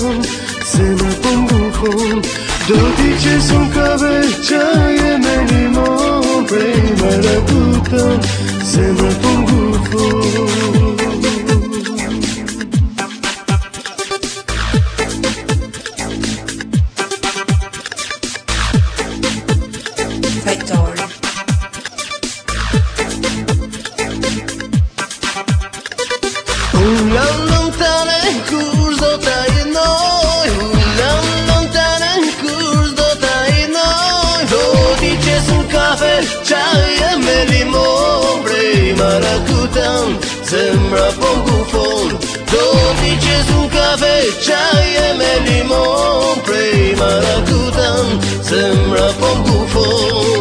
sembra un buffon. 12 son cabecciaie me limon, prima la puta, sembra un buffon. Factory. Una lontana in curso dai noi, una lontana in curso dai noi. 12 sul caffè, c'hai e me limon, prima la cutan, sembra un buffon. 12 sul caffè, c'hai e me limon, prima la cutan, sembra un buffon.